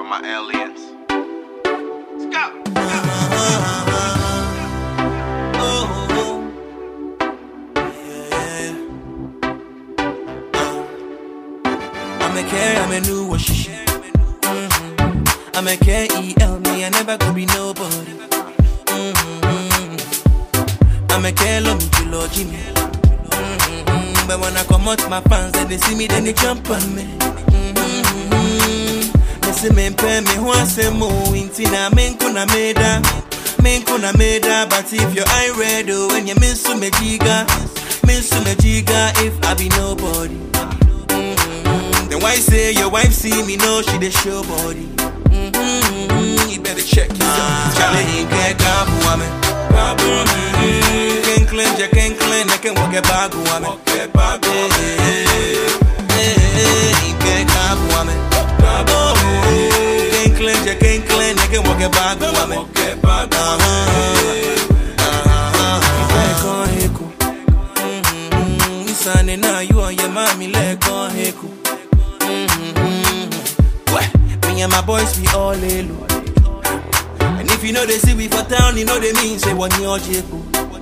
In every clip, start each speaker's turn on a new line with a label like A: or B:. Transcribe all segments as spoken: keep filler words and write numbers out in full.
A: my aliens. Let's go.
B: I'm a K, I'm a new wash. Mm-hmm. I'm a K E L, me, I never could be nobody. Mm-hmm. I'm a K, love me, you love Jimmy. Mm-hmm. But when I come out my pants, then they see me, then they jump on me. Mm-hmm. They say, me, pay me, who I say, mo, intina, men kuna meda. Men kuna meda, but if your eye red, oh, when you miss to me, jiga, miss to me, jiga, if I be nobody. Then why say your wife see me, know she the show body? Mm-hmm. You better check yourself. Charlie, get up, woman. Can't clean, you can't clean, I can walk a bag, woman. Get up, woman. Can't clean, you can't clean, I can walk a bag, woman. Mm-hmm. Sunny now, you and your mommy, let go, heku. Me and my boys, we all alone. And if you know they see we for town, you know they mean say what you are jeku.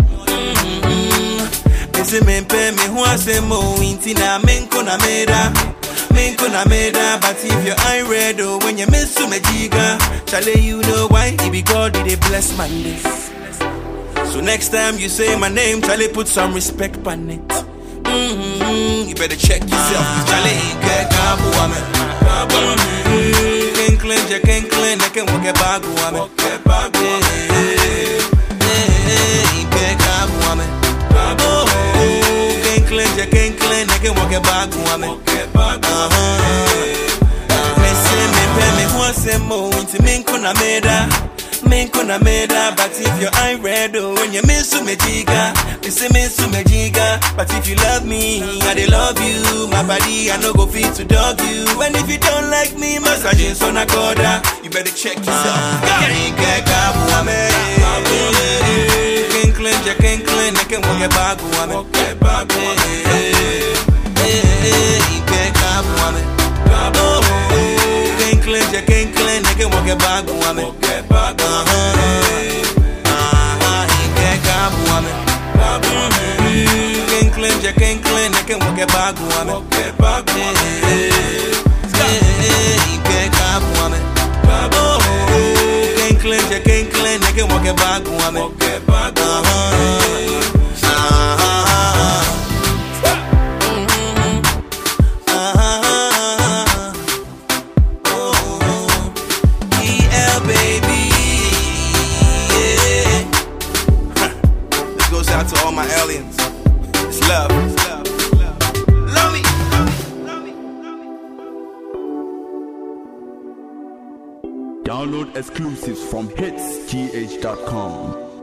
B: They say men pay me who I say mo intina men kuna meda, men kuna meda. But if your eye red oh when you miss to me jiga, Charlie you know why? It be God did they bless my list. So next time you say my name, Charlie put some respect on it. Mm-hmm. You better check yourself. Charlie get kabu woman. Can't clean, you can't clean, I can walk a bag woman. Walk a bag woman. Can't clean, you can't clean, I can walk a bag woman. Listen, me pay me who say mo into me kuna meda. Men kuna meda, but if your eye red oh when you miss to me jiga, they say miss to me jiga. But if you love me, I they love you. My body I no go fit to dog you. And if you don't like me, massaging so na koda. You better check yourself. Can't get kabu woman. Can't clean, you can't clean, I can walk a bag woman. Walk a bag woman. Can't kabu woman. Can't clean, you can't clean, I can walk a bag woman. Can't clean, you can't clean, I can walk a bag woman. Can't clean, you can't clean, I can walk a bag woman. Out to all my aliens. It's love. It's love. It's love. Love me. Love me.
C: Download exclusives from hits t h dot com.